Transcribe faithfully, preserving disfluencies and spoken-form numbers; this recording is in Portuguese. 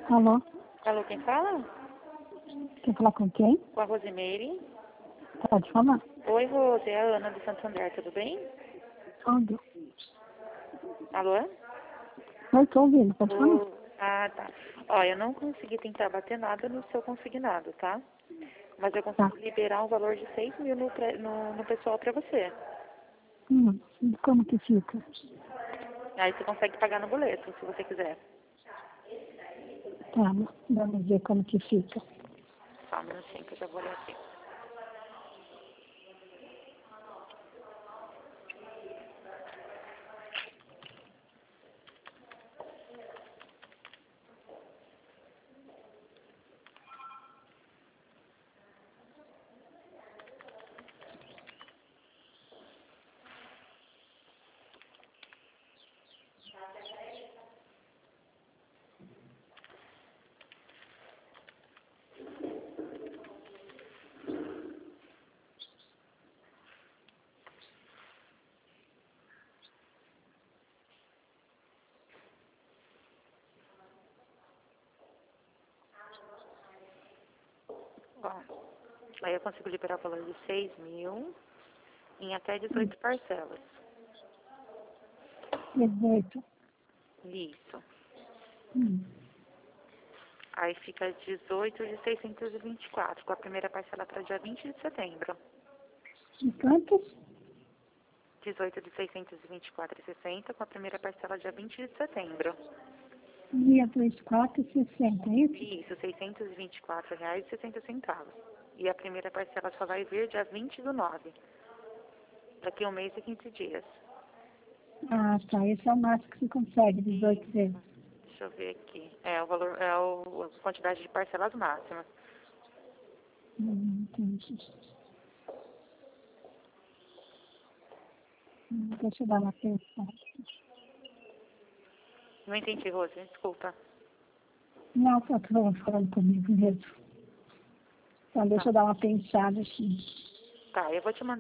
Alô? Alô, quem fala? Quer falar com quem? Com a Rosimeire. Pode falar. Oi, Rose, é a Ana do Santander, tudo bem? Tudo. Alô? Eu estou ouvindo, pode falar. O... Ah, tá. Ó, eu não consegui tentar bater nada no seu consignado, tá? Mas eu Tá. consigo liberar um valor de seis mil no, pre- no, no pessoal pra você. Hum, e como que fica? Aí você consegue pagar no boleto, se você quiser. Tá, vamos ver como que fica. Só um minutinho que eu já vou olhar aqui. Ó, aí eu consigo liberar o valor de seis mil em até Hum, dezoito parcelas. dezoito. Isso. Hum, Aí fica dezoito de seiscentos e vinte e quatro, com a primeira parcela para dia vinte de setembro. e quantos? dezoito de seiscentos e vinte e quatro e sessenta, com a primeira parcela dia vinte de setembro. Dia vinte e quatro e sessenta, é isso? Isso, seiscentos e vinte e quatro reais e sessenta centavos. E a primeira parcela só vai vir dia vinte do nove, daqui a um mês e quinze dias. Ah, tá. Esse é o máximo que você consegue, dezoito vezes. Isso. Deixa eu ver aqui. É o valor, é o, a quantidade de parcelas máximas. Hum, entendi. Hum, deixa eu dar uma pensada. Não entendi, Rose, desculpa. Não, tá falando falando comigo mesmo. Então, deixa Tá, eu dar uma pensada aqui. tá, eu vou te mandar.